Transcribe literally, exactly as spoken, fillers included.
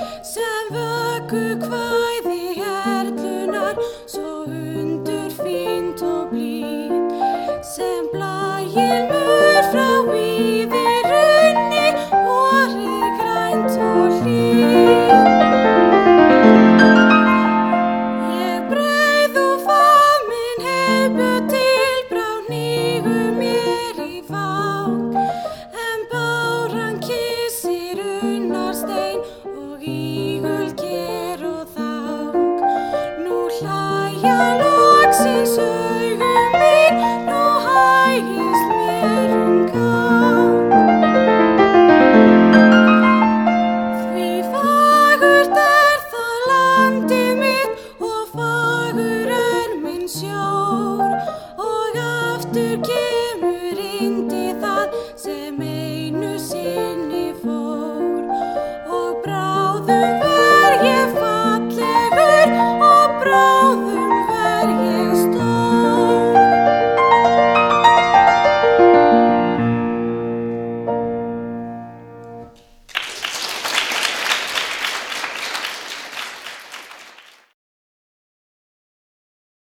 sem vöggukvæði erlunar, svo undurfínt og blítt, sem blæilmur frá víði runni, vorið grænt og hlýtt. Ég breið og faðminn heipu til, brá hnígu mér í fang, en báran kyssir unnarstein og ígulker og þang. Nú hlæja loksins